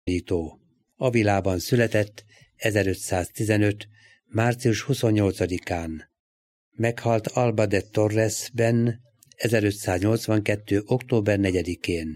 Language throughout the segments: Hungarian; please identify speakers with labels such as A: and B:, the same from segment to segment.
A: Avilában született 1515. március 28-án. Meghalt Alba de Torresben 1582. október 4-én.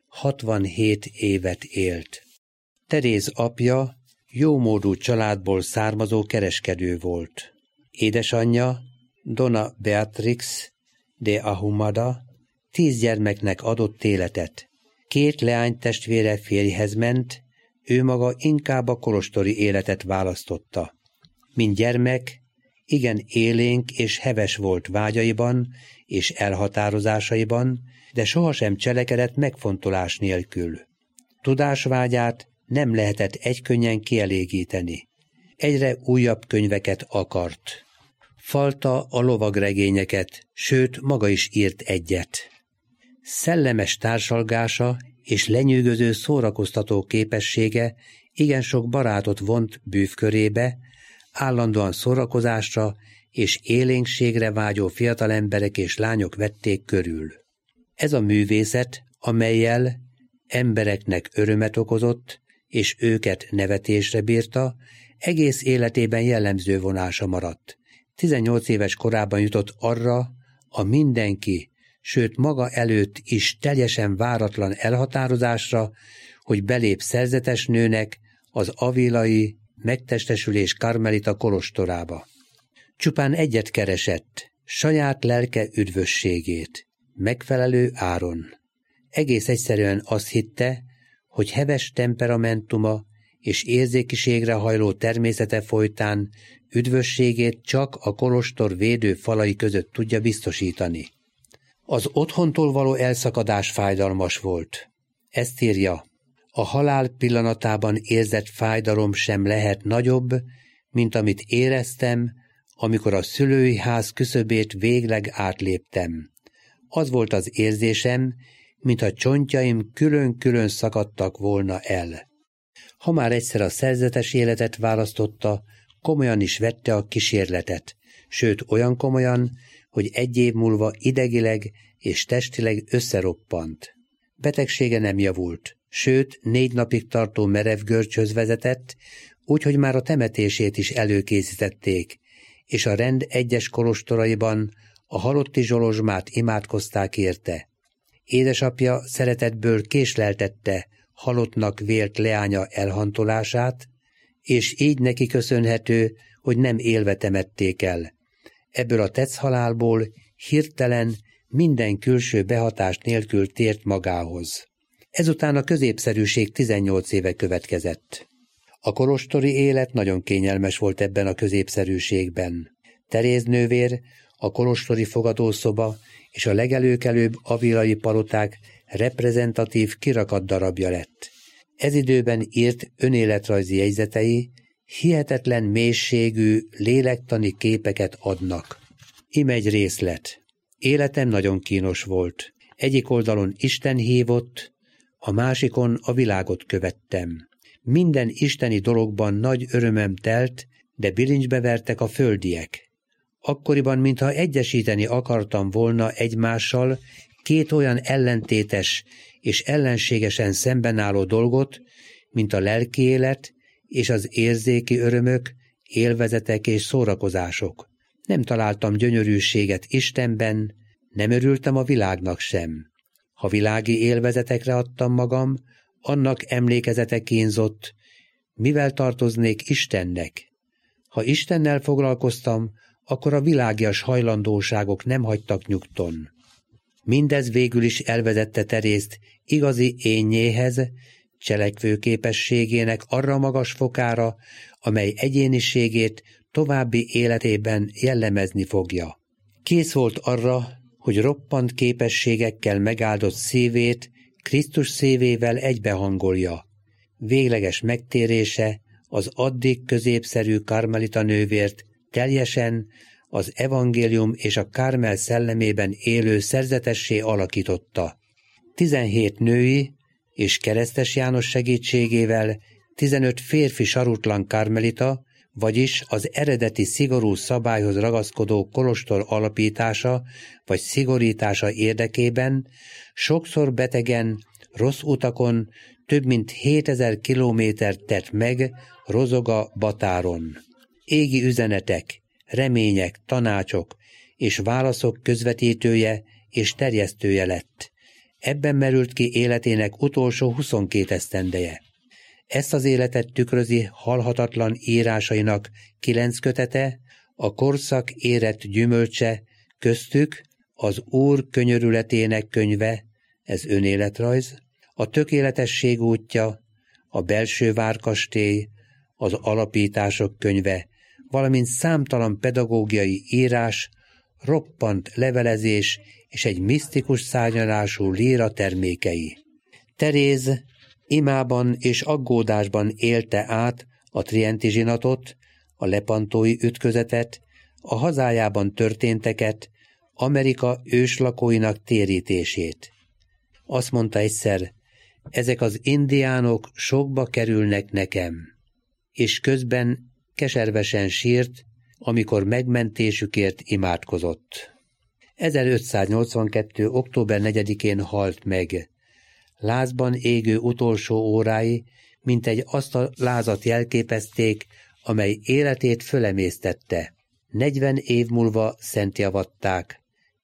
A: 67 évet élt. Teréz apja jómódú családból származó kereskedő volt. Édesanyja, Dona Beatrix de Ahumada 10 gyermeknek adott életet. 2 leánytestvére férjhez ment, ő maga inkább a kolostori életet választotta. Mint gyermek, igen élénk és heves volt vágyaiban és elhatározásaiban, de sohasem cselekedett megfontolás nélkül. Tudásvágyát nem lehetett egykönnyen kielégíteni. Egyre újabb könyveket akart. Falta a lovagregényeket, sőt, maga is írt egyet. Szellemes társalgása és lenyűgöző szórakoztató képessége igen sok barátot vont bűvkörébe, állandóan szórakozásra és élénkségre vágyó fiatalemberek és lányok vették körül. Ez a művészet, amellyel embereknek örömet okozott, és őket nevetésre bírta, egész életében jellemző vonása maradt. 18 éves korában jutott arra a mindenki, sőt maga előtt is teljesen váratlan elhatározásra, hogy belép szerzetes nőnek az avilai megtestesülés karmelita kolostorába. Csupán egyet keresett, saját lelke üdvösségét, megfelelő áron. Egész egyszerűen azt hitte, hogy heves temperamentuma és érzékiségre hajló természete folytán üdvösségét csak a kolostor védő falai között tudja biztosítani. Az otthontól való elszakadás fájdalmas volt. Ezt írja, a halál pillanatában érzett fájdalom sem lehet nagyobb, mint amit éreztem, amikor a szülői ház küszöbét végleg átléptem. Az volt az érzésem, mintha csontjaim külön-külön szakadtak volna el. Ha már egyszer a szerzetes életet választotta, komolyan is vette a kísérletet, sőt olyan komolyan, hogy 1 év múlva idegileg és testileg összeroppant. Betegsége nem javult, sőt 4 napig tartó merev görcsöz vezetett, úgyhogy már a temetését is előkészítették, és a rend egyes kolostoraiban a halotti zsolozsmát imádkozták érte. Édesapja szeretetből késleltette halottnak vélt leánya elhantolását, és így neki köszönhető, hogy nem élve temették el. Ebből a tetszhalálból hirtelen minden külső behatást nélkül tért magához. Ezután a középszerűség 18 éve következett. A kolostori élet nagyon kényelmes volt ebben a középszerűségben. Teréz nővér, a kolostori fogadószoba és a legelőkelőbb avilai paloták reprezentatív kirakat darabja lett. Ez időben írt önéletrajzi jegyzetei hihetetlen mélységű lélektani képeket adnak. Ime egy részlet. Életem nagyon kínos volt. Egyik oldalon Isten hívott, a másikon a világot követtem. Minden isteni dologban nagy örömem telt, de bilincsbe vertek a földiek. Akkoriban, mintha egyesíteni akartam volna egymással 2 olyan ellentétes és ellenségesen szemben álló dolgot, mint a lelki élet és az érzéki örömök, élvezetek és szórakozások. Nem találtam gyönyörűséget Istenben, nem örültem a világnak sem. Ha világi élvezetekre adtam magam, annak emlékezete kínzott, mivel tartoznék Istennek. Ha Istennel foglalkoztam, akkor a világias hajlandóságok nem hagytak nyugton. Mindez végül is elvezette Terészt igazi énnyéhez, cselekvőképességének arra magas fokára, amely egyéniségét további életében jellemezni fogja. Kész volt arra, hogy roppant képességekkel megáldott szívét Krisztus szívével egybehangolja. Végleges megtérése az addig középszerű karmelita nővért teljesen az evangélium és a Kármel szellemében élő szerzetessé alakította. 17 női és Keresztes János segítségével 15 férfi sarutlan karmelita, vagyis az eredeti szigorú szabályhoz ragaszkodó kolostor alapítása vagy szigorítása érdekében sokszor betegen, rossz utakon, több mint 7000 kilométert tett meg Rozoga-Batáron. Égi üzenetek, remények, tanácsok és válaszok közvetítője és terjesztője lett. Ebben merült ki életének utolsó 22 esztendeje. Ezt az életet tükrözi halhatatlan írásainak 9 kötete, a korszak érett gyümölcse, köztük az Úr könyörületének könyve, ez önéletrajz, a tökéletesség útja, a belső várkastély, az alapítások könyve, valamint számtalan pedagógiai írás, roppant levelezés és egy misztikus szárnyalású líra termékei. Teréz imában és aggódásban élte át a Trienti zsinatot, a lepantói ütközetet, a hazájában történteket, Amerika őslakóinak térítését. Azt mondta egyszer, ezek az indiánok sokba kerülnek nekem, és közben keservesen sírt, amikor megmentésükért imádkozott. 1582. október 4-én halt meg. Lázban égő utolsó órái mintegy azt a lázat jelképezték, amely életét fölemésztette. 40 év múlva szentjavatták.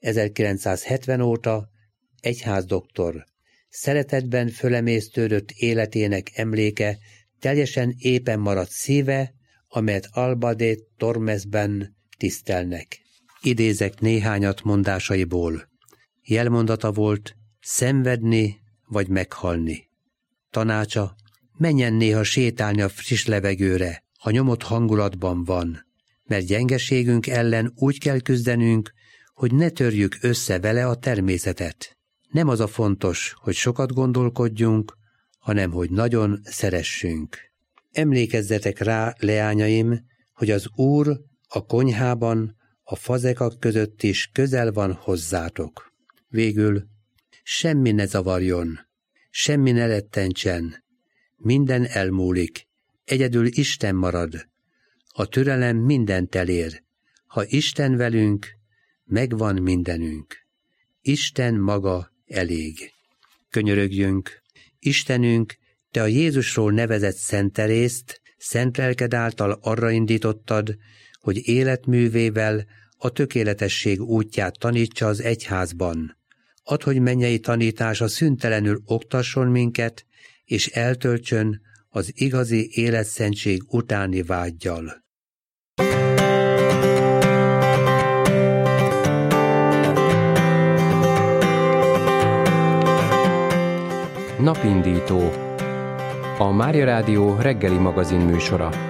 A: 1970 óta egyházdoktor. Szeretetben fölemésztődött életének emléke teljesen épen maradt szíve, amelyet Alba de Tormesben tisztelnek. Idézek néhányat mondásaiból. Jelmondata volt, szenvedni vagy meghalni. Tanácsa, menjen néha sétálni a friss levegőre, ha nyomott hangulatban van, mert gyengeségünk ellen úgy kell küzdenünk, hogy ne törjük össze vele a természetet. Nem az a fontos, hogy sokat gondolkodjunk, hanem hogy nagyon szeressünk. Emlékezzetek rá, leányaim, hogy az Úr a konyhában, a fazekak között is közel van hozzátok. Végül semmi ne zavarjon, semmi ne rettentsen, minden elmúlik, egyedül Isten marad. A türelem mindent elér. Ha Isten velünk, megvan mindenünk. Isten maga elég. Könyörögjünk, Istenünk, te a Jézusról nevezett Szent Terészt, szent lelked által arra indítottad, hogy életművével a tökéletesség útját tanítsa az egyházban. Add, hogy mennyei tanítása szüntelenül oktasson minket, és eltöltsön az igazi életszentség utáni vággyal.
B: Napindító. A Mária Rádió reggeli magazin műsora.